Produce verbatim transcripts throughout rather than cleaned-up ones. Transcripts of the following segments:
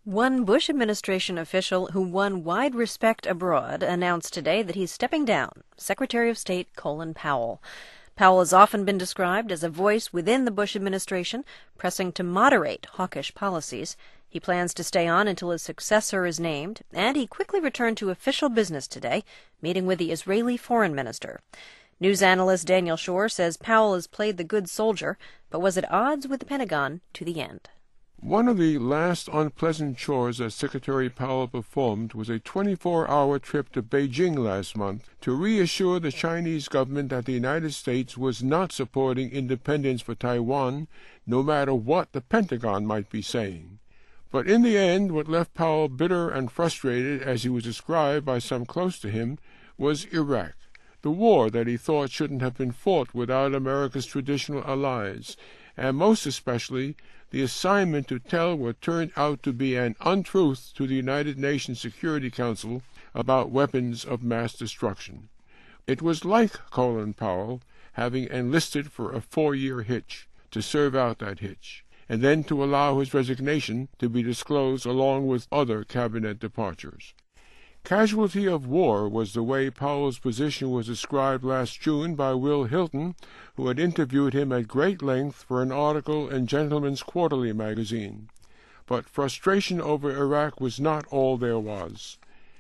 One Bush administration official who won wide respect abroad announced today that he's stepping down, Secretary of State Colin Powell. Powell has often been described as a voice within the Bush administration, pressing to moderate hawkish policies. He plans to stay on until his successor is named, and he quickly returned to official business today, meeting with the Israeli foreign minister. News analyst Daniel Schorr says Powell has played the good soldier, but was at odds with the Pentagon to the end. One of the last unpleasant chores that Secretary Powell performed was a twenty-four hour trip to Beijing last month to reassure the Chinese government that the United States was not supporting independence for Taiwan, no matter what the Pentagon might be saying. But in the end, what left Powell bitter and frustrated, as he was described by some close to him, was Iraq, the war that he thought shouldn't have been fought without America's traditional allies, and most especially the assignment to tell what turned out to be an untruth to the United Nations Security Council about weapons of mass destruction. It was like Colin Powell having enlisted for a four-year hitch, to serve out that hitch, and then to allow his resignation to be disclosed along with other cabinet departures. Casualty of war was the way Powell's position was described last June by Will Hilton, who had interviewed him at great length for an article in Gentleman's Quarterly magazine. But frustration over Iraq was not all there was.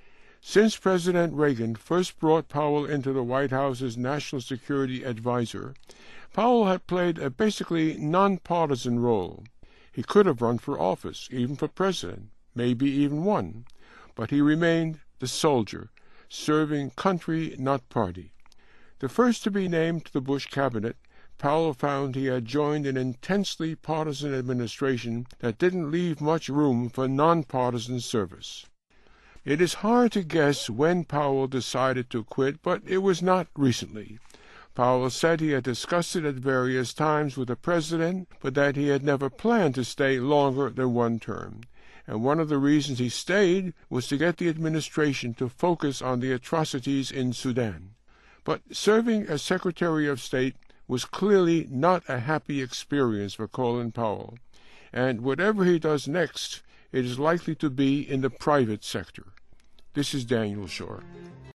Since President Reagan first brought Powell into the White House as National Security Advisor, Powell had played a basically nonpartisan role. He could have run for office, even for president, maybe even won, but he remained the soldier, serving country, not party. The first to be named to the Bush cabinet, Powell found he had joined an intensely partisan administration that didn't leave much room for nonpartisan service. It is hard to guess when Powell decided to quit, but it was not recently. Powell said he had discussed it at various times with the president, but that he had never planned to stay longer than one term. And one of the reasons he stayed was to get the administration to focus on the atrocities in Sudan. But serving as Secretary of State was clearly not a happy experience for Colin Powell, and whatever he does next, it is likely to be in the private sector. This is Daniel Schorr.